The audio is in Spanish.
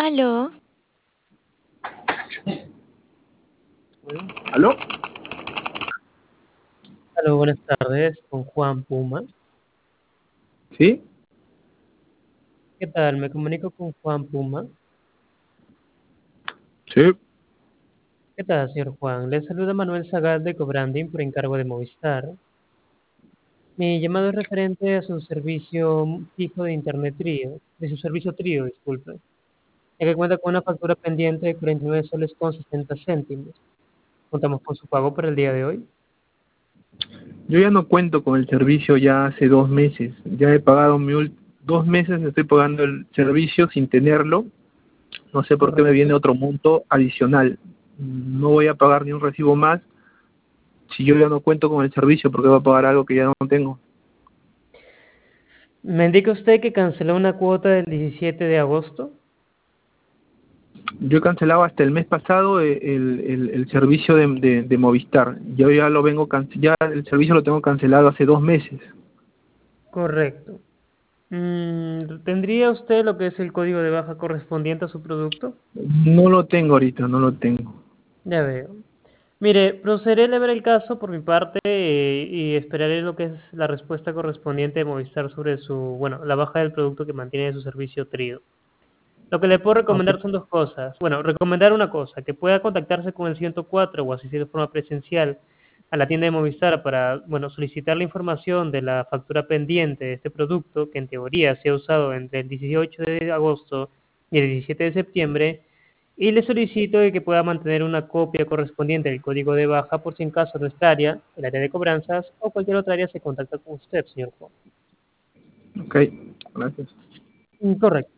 Aló, ¿Aló? Hola, buenas tardes, con Juan Puma. ¿Sí? ¿Qué tal? Me comunico con Juan Puma. Sí. ¿Qué tal, señor Juan? Le saluda Manuel Zagal de Cobranding por encargo de Movistar. Mi llamado es referente a su servicio fijo de Internet Trío, de su servicio Trío, disculpe, ya que cuenta con una factura pendiente de 49 soles con 60 céntimos. Contamos con su pago para el día de hoy. Yo ya no cuento con el servicio ya hace 2 meses. Ya he pagado 2 meses, estoy pagando el servicio sin tenerlo. No sé por qué me Correcto. viene otro monto adicional. No voy a pagar ni un recibo más si yo ya no cuento con el servicio, porque voy a pagar algo que ya no tengo. Me indica usted que canceló una cuota del 17 de agosto. Yo he cancelado hasta el mes pasado el servicio de Movistar. Yo ya lo vengo ya el servicio lo tengo cancelado hace 2 meses. Correcto. ¿Tendría usted lo que es el código de baja correspondiente a su producto? No lo tengo ahorita, no lo tengo. Ya veo. Mire, procederé a ver el caso por mi parte y esperaré lo que es la respuesta correspondiente de Movistar sobre bueno, la baja del producto que mantiene su servicio Trío. Lo que le puedo Ok. recomendar son dos cosas. Bueno, recomendar una cosa, que pueda contactarse con el 104 o asistir de forma presencial a la tienda de Movistar para, bueno, solicitar la información de la factura pendiente de este producto, que en teoría se ha usado entre el 18 de agosto y el 17 de septiembre, y le solicito de que pueda mantener una copia correspondiente del código de baja por si en caso nuestra área, el área de cobranzas o cualquier otra área se contacta con usted, señor Juan. Ok, gracias. Correcto.